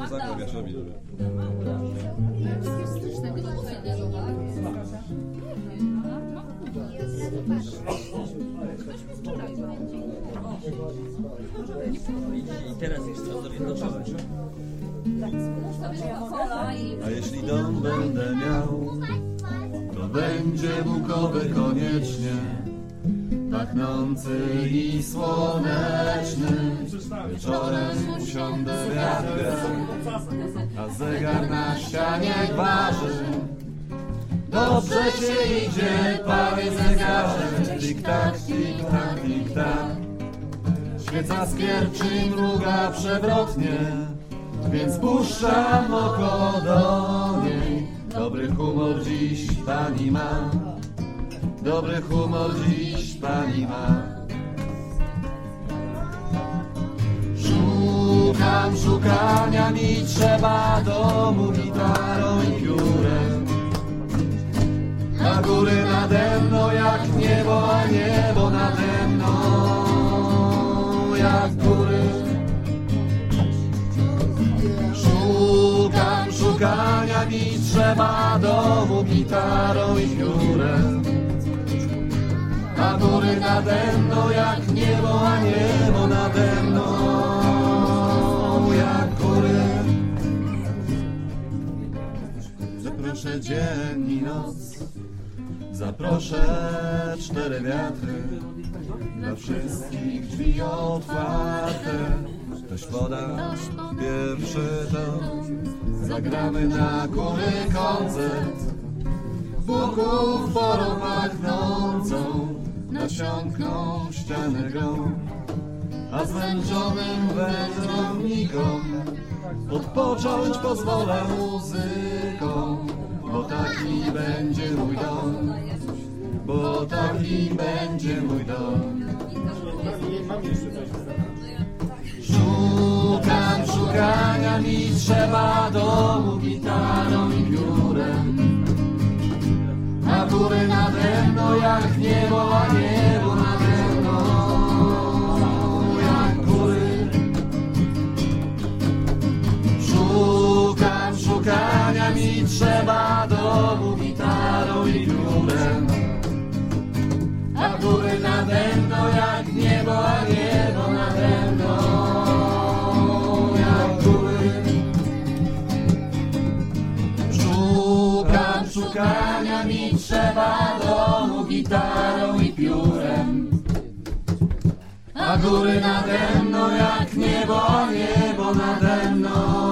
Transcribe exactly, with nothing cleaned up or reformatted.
nie zagrabiasz, robisz. I teraz jest czas zorientować. A jeśli dom będę miał, to będzie bukowy koniecznie, pachnący i słoneczny. Wieczorem usiądę wiatrem, a zegar na ścianie gwarzy. Dobrze ci idzie, panie zegarze, tik-tak, tik-tak, tik-tak. Świeca skwierczy, mruga przewrotnie, więc puszczam oko do niej. Dobry humor dziś pani ma, dobry humor dziś pani ma. Szukam, szukania mi trzeba domu gitarą i piórem. A góry nade mną jak niebo, a niebo nade mną jak góry. Szukam, szukania mi trzeba domu gitarą i piórem. A góry nade mną jak niebo, a niebo nade mną jak góry. Zaproszę dzień i noc, zaproszę cztery wiatry, dla wszystkich drzwi otwarte. Ktoś poda pierwszy ton, zagramy na góry koncert. Buków porą machnącą, nasiąkną ścianę grą, a zmęczonym wędrownikom odpocząć pozwolę muzyką. Bo taki będzie mój dom, bo taki będzie mój dom. Szukam, szukania mi trzeba domu gitarą i piórem. A góry nade mną jak niebo, a niebo nade mną jak góry. Szukam, szukania mi trzeba domu gitarą i piórem. A góry nade mną jak niebo, a niebo nade mną jak góry. Szukam, szukania mi trzeba domu gitarą i piórem. A góry nade mną jak niebo, a niebo nade mną